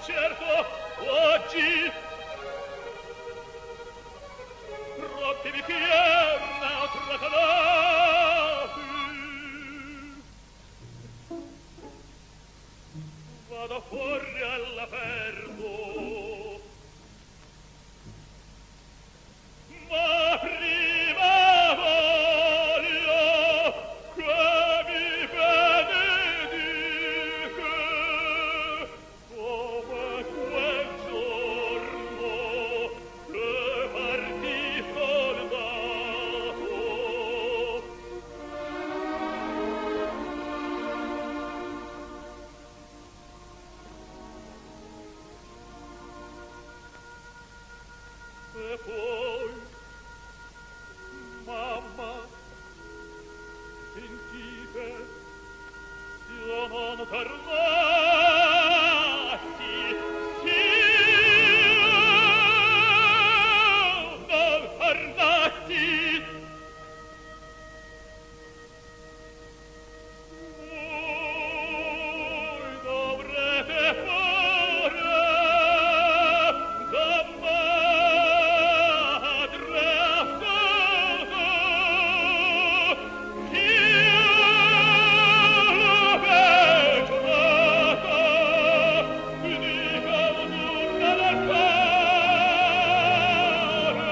certo, oggi rotti di pierna tracanati. Vado fuori all'aperto, ma prima voglio che mi benedica come quel giorno che partì soldato. E poi, mamma, sentite, siamo tornati, siamo tornati. Voi dovrete fare da madre affata, io l'ho becciata, dica azzurra del cuore.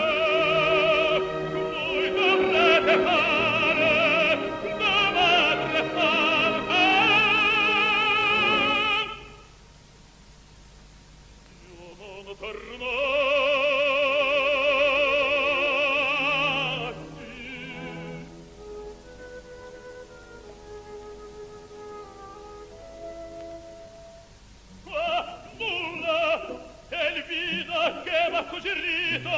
Voi dovrete fare da madre affata. Siamo tornati. Ah, nulla, è il vino che m'ha suggerito,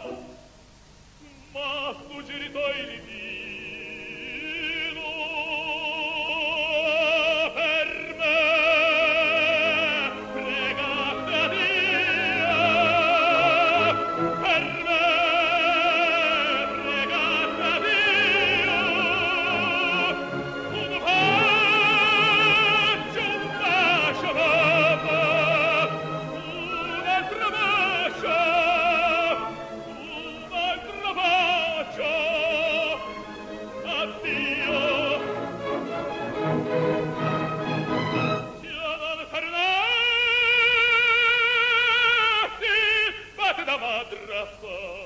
m'ha suggerito il vino per me. Pregate a Dio, per me, pregate a Dio, un bacio papà, un altro bacio, addio. Siamo tornati, fate da madre a fare.